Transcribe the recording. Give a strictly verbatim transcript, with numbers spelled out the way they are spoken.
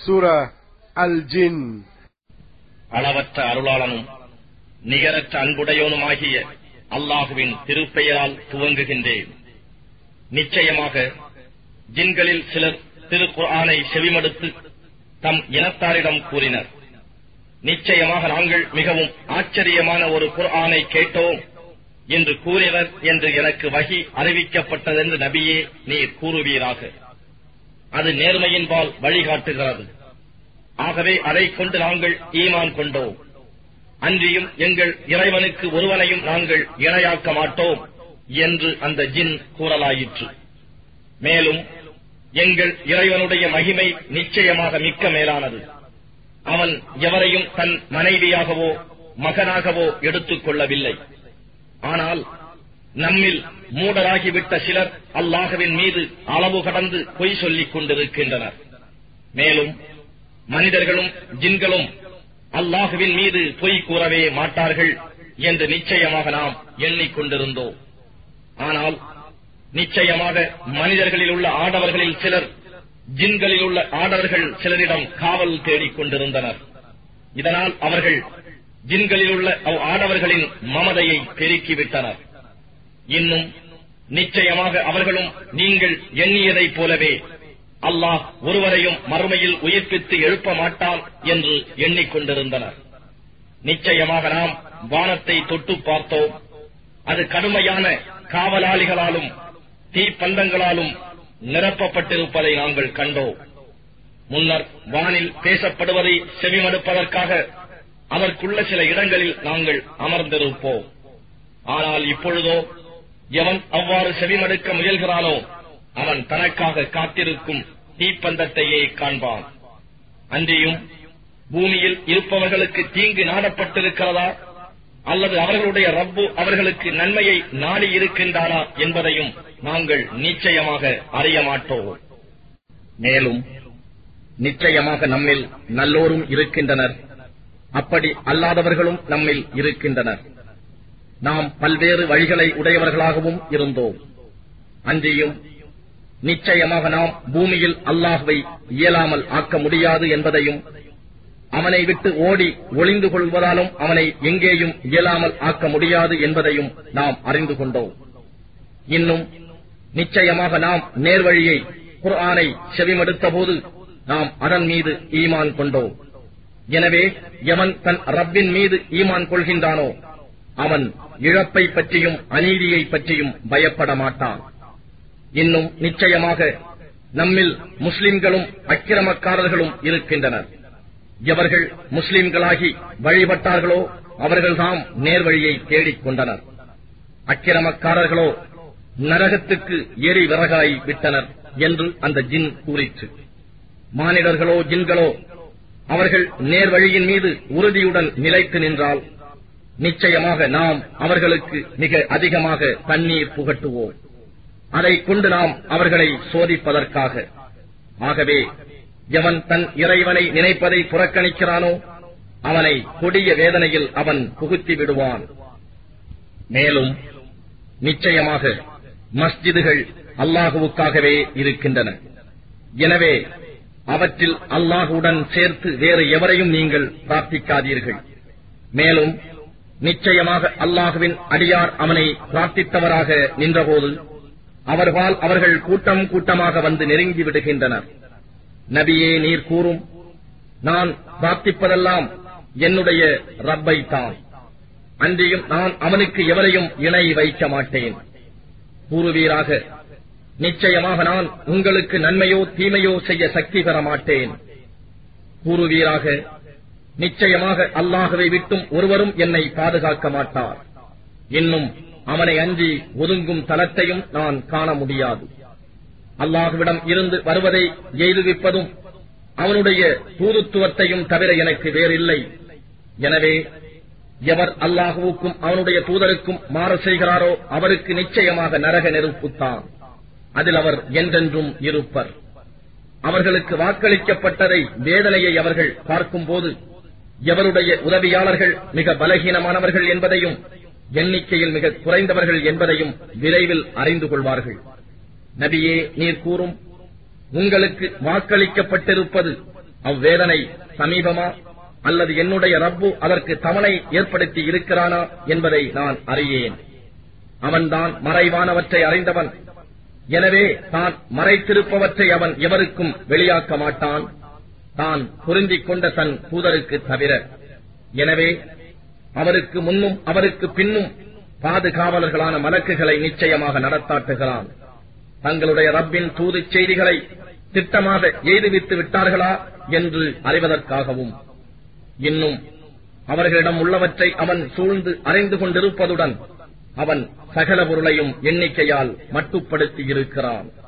சூரா அல் ஜின். அளவற்ற அருளாளனும் நிகரற்ற அன்புடையோனுமாகிய அல்லாஹுவின் திருப்பெயரால் துவங்குகின்றேன். நிச்சயமாக ஜின்களில் சிலர் திருக்குர்ஆனை செவிமடுத்து தம் இனத்தாரிடம் கூறினர், நிச்சயமாக நாங்கள் மிகவும் ஆச்சரியமான ஒரு குர்ஆனை கேட்டோம் என்று கூறினர் என்று எனக்கு வஹி அறிவிக்கப்பட்டதென்று நபியே நீர் கூறுவீராக. அது நேர்மையின்பால் வழிகாட்டுகிறது. ஆகவே அதைக் கொண்டு நாங்கள் ஈமான் கொண்டோம். அன்றியும் எங்கள் இறைவனுக்கு ஒருவனையும் நாங்கள் இணையாக்க மாட்டோம் என்று அந்த ஜின் கூறலாயிற்று. மேலும் எங்கள் இறைவனுடைய மகிமை நிச்சயமாக மிக்க மேலானது. அவன் எவரையும் தன் மனைவியாகவோ மகனாகவோ எடுத்துக் கொள்ளவில்லை. ஆனால் நம்மில் மூடராகிவிட்ட சிலர் அல்லாஹ்வின் மீது அளவு கடந்து பொய் சொல்லிக் கொண்டிருக்கின்றனர். மேலும் மனிதர்களும் ஜின்களும் அல்லாஹ்வின் மீது பொய் கூறவே மாட்டார்கள் என்று நிச்சயமாக நாம் எண்ணிக்கொண்டிருந்தோம். ஆனால் நிச்சயமாக மனிதர்களில் உள்ள ஆடவர்களில் சிலர் ஜின்களில் உள்ள ஆடவர்கள் சிலரிடம் காவல் தேடிக் கொண்டிருந்தனர். இதனால் அவர்கள் ஜின்களில் உள்ள அவ் ஆடவர்களின் மமதையை பெருக்கிவிட்டனர். இன்னும் நிச்சயமாக அவர்களும் நீங்கள் எண்ணியதைப் போலவே அல்லாஹ் ஒருவரையும் மறுமையில் உயிர்ப்பித்து எழுப்ப மாட்டான் என்று எண்ணிக்கொண்டிருந்தனர். நிச்சயமாக நாம் வானத்தை தொட்டு பார்த்தோம். அது கடுமையான காவலாளிகளாலும் தீப்பந்தங்களாலும் நிரப்பப்பட்டிருப்பதை நாங்கள் கண்டோம். முன்னர் வானில் பேசப்படுவதை செவிமடுப்பதற்காக அதற்குள்ள சில இடங்களில் நாங்கள் அமர்ந்திருப்போம். ஆனால் இப்பொழுதோ எவன் அவ்வாறு செவிமடுக்க முயல்கிறானோ அவன் தனக்காக காத்திருக்கும் தீப்பந்தத்தையே காண்பான். அன்றியும் பூமியில் இருப்பவர்களுக்கு தீங்கு நாடப்பட்டிருக்கிறதா அல்லது அவர்களுடைய ரப்பு அவர்களுக்கு நன்மையை நாடி இருக்கின்றானா என்பதையும் நாங்கள் நிச்சயமாக அறிய மாட்டோம். மேலும் நிச்சயமாக நம்மில் நல்லோரும் இருக்கின்றனர், அப்படி அல்லாதவர்களும் நம்மில் இருக்கின்றனர். நாம் பல்வேறு வழிகளை உடையவர்களாகவும் இருந்தோம். அன்றியும் நிச்சயமாக நாம் பூமியில் அல்லாஹ்வை இயலாமல் ஆக்க முடியாது என்பதையும் அவனை விட்டு ஓடி ஒளிந்து கொள்வதாலும் அவனை எங்கேயும் இயலாமல் ஆக்க முடியாது என்பதையும் நாம் அறிந்து கொண்டோம். இன்னும் நிச்சயமாக நாம் நேர்வழியை குர்ஆனை செவிமடுத்த போது நாம் அதன் மீது ஈமான் கொண்டோம். எனவே எவன் தன் ரப்பின் மீது ஈமான் கொள்கின்றானோ அவன் இழப்பை பற்றியும் அநீதியை பற்றியும் பயப்பட மாட்டான். இன்னும் நிச்சயமாக நம்மில் முஸ்லிம்களும் அக்கிரமக்காரர்களும் இருக்கின்றனர். எவர்கள் முஸ்லிம்களாகி வழிபட்டார்களோ அவர்கள்தாம் நேர்வழியை தேடிக் கொண்டனர். அக்கிரமக்காரர்களோ நரகத்துக்கு எரி விறகாய் விட்டனர் என்று அந்த ஜின் கூறிற்று. மானிடர்களோ ஜின்களோ அவர்கள் நேர்வழியின் மீது உறுதியுடன் நிலைத்து நின்றால் நிச்சயமாக நாம் அவர்களுக்கு மிக அதிகமாக தண்ணீர் புகட்டுவோம். அதைக் கொண்டு நாம் அவர்களை சோதிப்பதற்காக. ஆகவே எவன் தன் இறைவனை நினைப்பதை புறக்கணிக்கிறானோ அவனை கொடிய வேதனையில் அவன் புகுத்தி விடுவான். மேலும் நிச்சயமாக மஸ்ஜிதுகள் அல்லாஹுவுக்காகவே இருக்கின்றன. எனவே அவற்றில் அல்லாஹுடன் சேர்த்து வேறு எவரையும் நீங்கள் பிரார்த்திக்காதீர்கள். மேலும் நிச்சயமாக அல்லாஹுவின் அடியார் அவனை பிரார்த்தித்தவராக நின்றபோது அவர்கள் அவர்கள் கூட்டம் கூட்டமாக வந்து நெருங்கி விடுகின்றனர். நபியே நீர் கூறும், நான் பிரார்த்திப்பதெல்லாம் என்னுடைய ரப்பை தான், அன்றியும் நான் அவனுக்கு எவரையும் இணை வைக்க மாட்டேன். கூறுவீராக, நிச்சயமாக நான் உங்களுக்கு நன்மையோ தீமையோ செய்ய சக்தி பெற மாட்டேன். கூறுவீராக, நிச்சயமாக அல்லாஹ்வை விட்டும் ஒருவரும் என்னை பாதுகாக்க மாட்டார். இன்னும் அவனை அஞ்சி ஒதுங்கும் தலத்தையும் நான் காண முடியாது. அல்லாஹ்விடம் இருந்து வருவதை எய்துவிப்பதும் அவனுடைய தூதுத்துவத்தையும் தவிர எனக்கு வேறில்லை. எனவே எவர் அல்லாஹுவுக்கும் அவனுடைய தூதருக்கும் மாறு செய்கிறாரோ அவருக்கு நிச்சயமாக நரக நெருப்புத்தான். அதில் அவர் என்றென்றும் இருப்பர். அவர்களுக்கு வாக்களிக்கப்பட்டதை வேதனையை அவர்கள் பார்க்கும்போது எவருடைய உதவியாளர்கள் மிக பலகீனமானவர்கள் என்பதையும் எண்ணிக்கையில் மிக குறைந்தவர்கள் என்பதையும் விரைவில் அறிந்து கொள்வார்கள். நபியே நீர் கூறும், உங்களுக்கு வாக்களிக்கப்பட்டிருப்பது அவ்வேதனை சமீபமா அல்லது என்னுடைய ரப்பு அதற்கு தவணை ஏற்படுத்தி இருக்கிறானா என்பதை நான் அறியேன். அவன்தான் மறைவானவற்றை அறிந்தவன். எனவே தான் மறைத்திருப்பவற்றை அவன் எவருக்கும் வெளியாக்க மாட்டான், தான் பொருந்திக் கொண்ட தன் தூதருக்கு தவிர. எனவே அவருக்கு முன்னும் அவருக்கு பின்னும் பாதுகாவலர்களான மலக்குகளை நிச்சயமாக நடத்தாட்டுகிறான். தங்களுடைய ரப்பின் தூது செய்திகளை திட்டமாக எய்துவித்து விட்டார்களா என்று அறிவதற்காகவும், இன்னும் அவர்களிடம் உள்ளவற்றை அவன் சூழ்ந்து அறிந்து கொண்டிருப்பதுடன் அவன் சகல பொருளையும் எண்ணிக்கையால் மட்டுப்படுத்தி இருக்கிறான்.